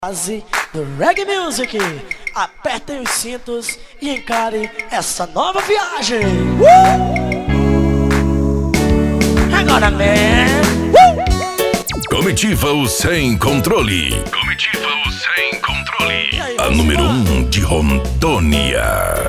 Fase do Reggae Music. Apertem os cintos e encarem essa nova viagem. Agora, man. Comitiva o Sem Controle. Comitiva o Sem Controle. A número 1 de Rondônia.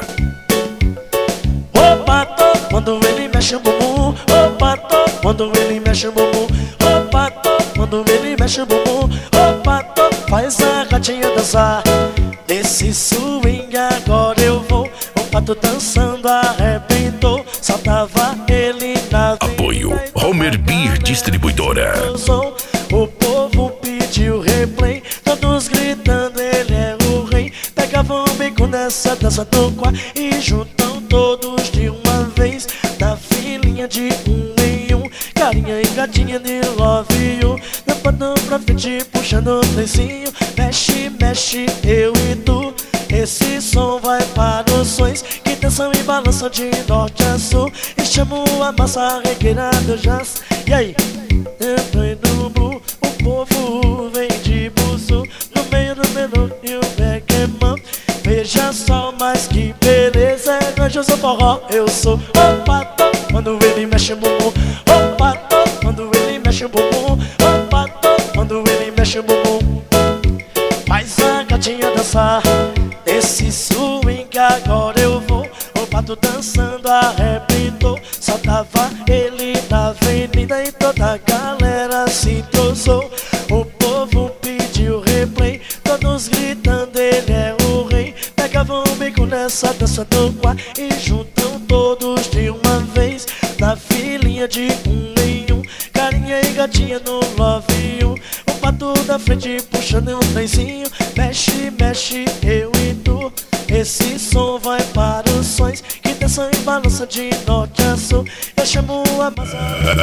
Opa, tô quando ele mexe o bumbum. Opa, tô quando ele mexe o bumbum. Opa, tô quando ele mexe o bumbum. Opa, tô faz a gatinha dançar. Nesse swing agora eu vou. O pato dançando arrebentou. Saltava ele na Apoio Homer Beer Distribuidora. O povo pediu replay, todos gritando ele é o rei. Pegavam o bico nessa dança do quarto e juntam todos de uma vez. Na filinha de um em um, carinha e gatinha de love you. Lampadão pra frente puxando o trenzinho. Mexe, mexe, eu e tu. Esse som vai para os sonhos que dançam e balançam de norte a sul. E chamo a massa regueira do jazz. E aí? Entrou no blue, o povo vem de buzu. No meio do menu e o Beckman. Veja só, mas que beleza. É anjo, eu sou forró, eu sou o pato. Quando ele mexe o bumbum, o pato. Quando ele mexe o bumbum, o pato. Quando ele mexe o bumbum, faz a gatinha dançar. Nesse swing agora eu vou. O pato dançando arrebentou. Saltava ele na avenida e toda a galera se entrosou. O povo pediu replay, todos gritando ele é o rei. Pegavam o bico nessa dança do quarto e juntam todos de uma vez. Na filinha de um em um, carinha e gatinha no love you. O pato da frente puxando um trenzinho. Mexe, mexe, eu e tu. Esse som vai para os sonhos que dançam e balançam de norte a sul. Eu chamo a massa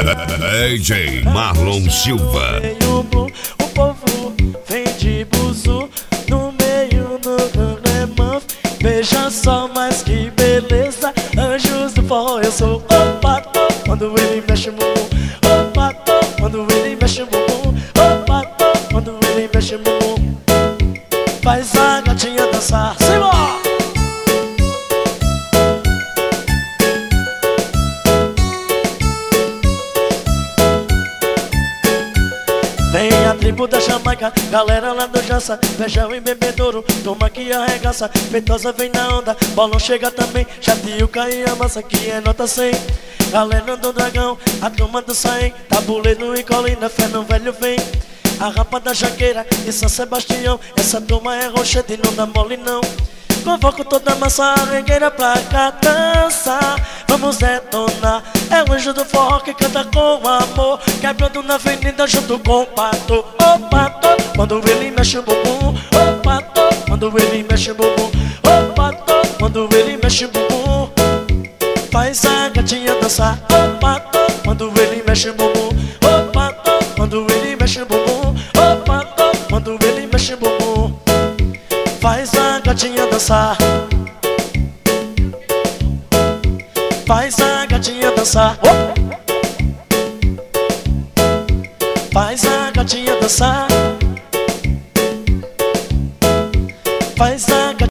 DJ Marlon Silva. O povo vem de buzu. No meio do Gangleman. Veja só, mas que beleza. Anjos do forró, eu sou o pato. Quando ele mexe o bumbum, o pato. Quando ele mexe o bumbum, o pato. Quando ele mexe o bumbum, faz a gatinha dançar. Simbora! Vem a tribo da Jamaica, galera lá do Jaça. Feijão e bebedouro, toma que arregaça. Feitosa vem na onda, bolão chega também. Jatiuca e a massa que é nota 100. Galera do Dragão, a turma do Saem. Tabuleiro e colina, fé no velho vem. A rapa da Jaqueira e São Sebastião. Essa turma é rochete e não dá mole não. Convoco toda a massa regueira pra cá dançar. Vamos detonar. É o anjo do forró que canta com amor, quebrando na avenida junto com o pato. O pato, quando ele mexe o bumbum. O pato, quando ele mexe o bumbum. O pato, quando ele mexe o bumbum, faz a gatinha dançar. O pato, quando ele mexe o bumbum. O pato, quando ele mexe o bumbum. O pato, quando ele mexe o bumbum, faz a gatinha dançar. Faz a gatinha dançar. Faz a gatinha dançar. Faz a